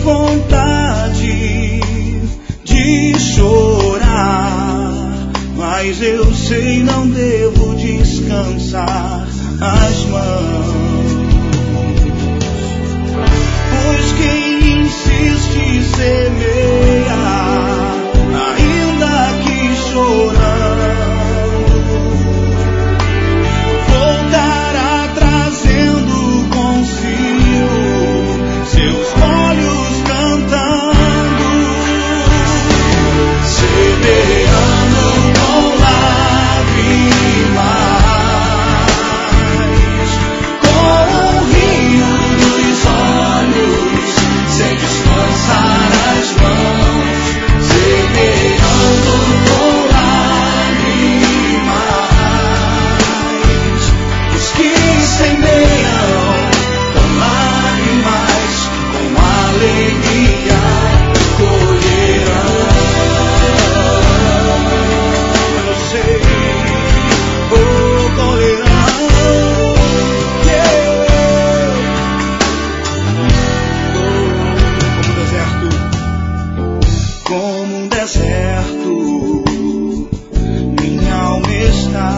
vontade de chorar, mas eu sei, não devo descansar as mãos. Pois quem insiste semeia, ainda que chorando, voltará trazendo consigo seus olhos cantando, semeando com lágrimas, com o rio dos olhos, sem descansar as mãos, semeando com lágrimas, os que semeiam com lágrimas, com alegria colherão. Eu sei, colherão. Como um deserto, minha alma está.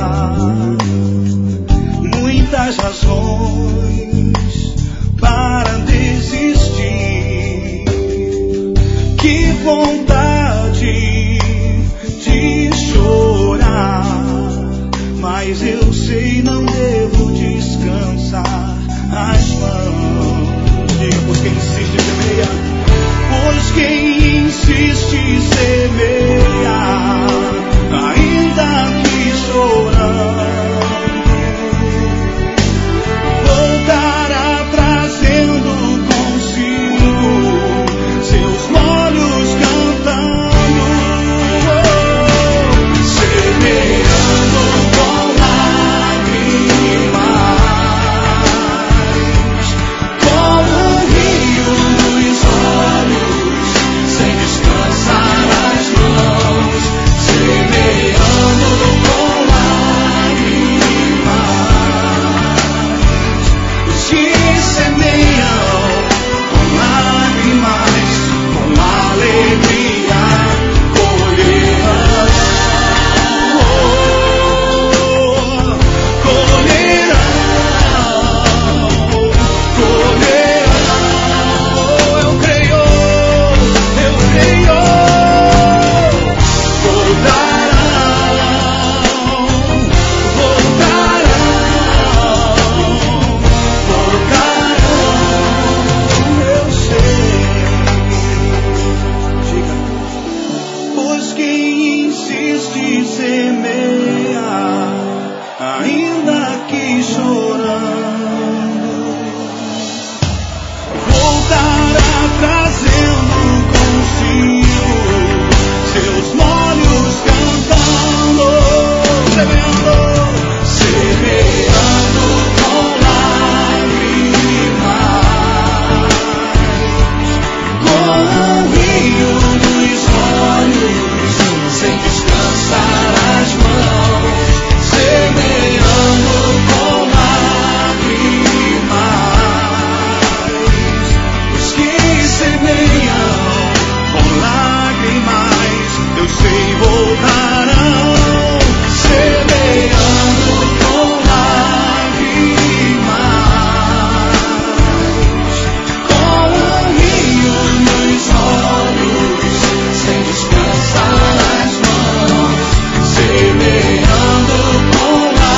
Muitas razões para desistir. Que vontade de chorar, mas eu sei, não devo descansar as mãos. Diga, pois quem insiste semeia, pois quem insiste semeia, ainda que chorando, voltará trazendo consigo seus olhos cantando, semeando com lágrimas, com o rio dos olhos, sem descansar as mãos, semeando com lágrimas, os que semeiam com lágrimas, com alegria colherão, colherão. Eu creio, voltarão, eu sei. Diga, pois quem insiste semeia, ainda que chorando, voltará trazendo consigo seus molhos cantando, semeando com lágrimas, com o rio dos olhos, sem descansar as mãos, semeando com lágrimas, os que semeiam com lágrimas, eu sei, voltarão, semeando com lágrimas, com o rio nos olhos, sem descansar as mãos, semeando com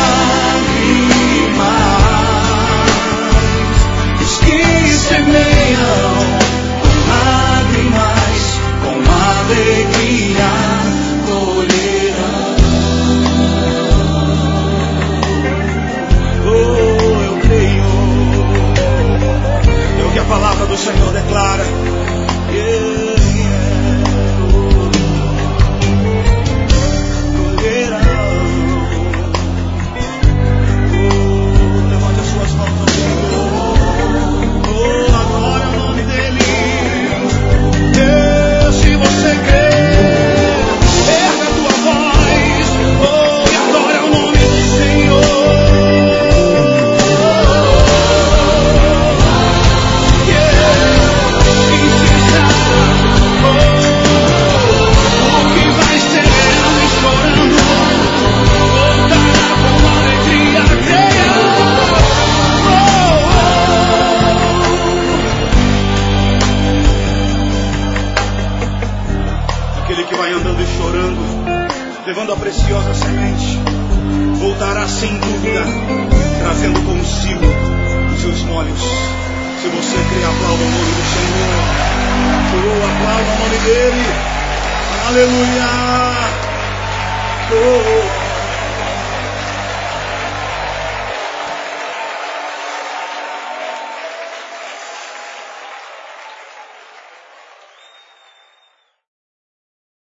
lágrimas, os que semeiam com lágrimas, com alegria colherão. Oh, eu creio, é o que a palavra do Senhor declara. Colherão. Oh, levante as suas mãos ao Senhor. Oh, adore o nome levando a preciosa semente, voltará sem dúvida, trazendo consigo os seus molhos. Se você crê, aplauda o nome do Senhor. Oh, aplauda o nome dele. Aleluia. Oh.